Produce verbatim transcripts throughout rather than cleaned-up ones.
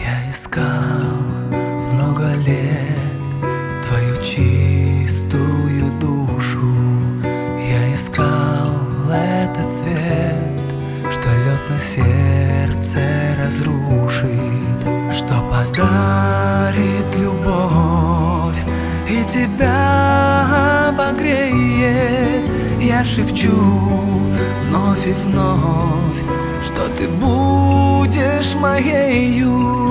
Я искал много лет твою чистую душу. Я искал этот цвет, что лед на сердце разрушит, что подарит любовь и тебя погреет. Я шепчу вновь и вновь, что ты будешь моею.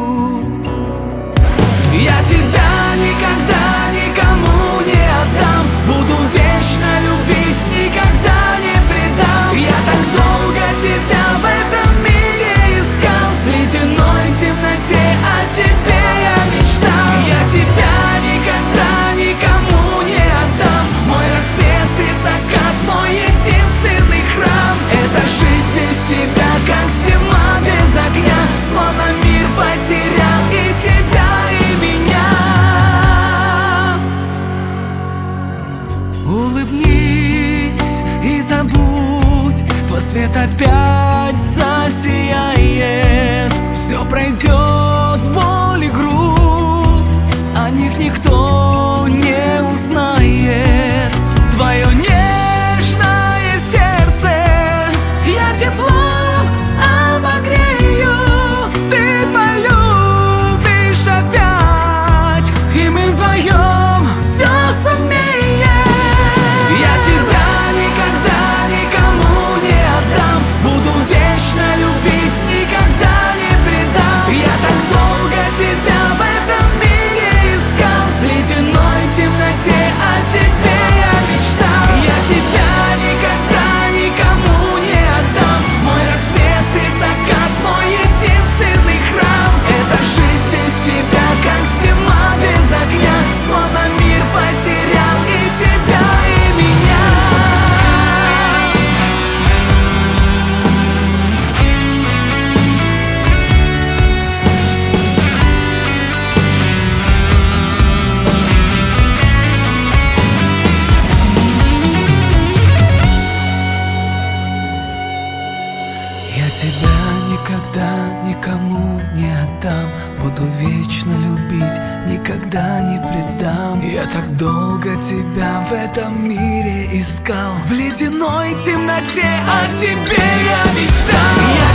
Я тебя никогда никому не отдам, буду вечно любить, никогда не предам. Я так долго тебя в этом мире искал, в ледяной темноте о тебе я мечтал. Я тебя никогда никому не отдам, мой рассвет и закат, мой единственный храм. Эта жизнь без тебя, как зима без огня, словно мир потерял и тебя, и меня. Улыбнись и забудь, твой свет опять засияет. Все пройдет, боль и грусть, о них никто не узнает. Твое нежное сердце я теплом обогрею. Ты полюбишь опять, и мы вдвоем все сумеем. Я тебя никогда никому не отдам, буду вечно любить, никогда не предам. Я так долго тебя в этом мире искал, в ледяной темноте о тебе я мечтал. Я тебя никогда никому не отдам, мой рассвет и закат, мой единственный храм. Эта жизнь без тебя, как зима без огня, словно мир потерял и тебя, и меня. Я тебя никогда никому не отдам, буду вечно любить, никогда не предам. Я так долго тебя в этом мире искал, в ледяной темноте о тебе я мечтал.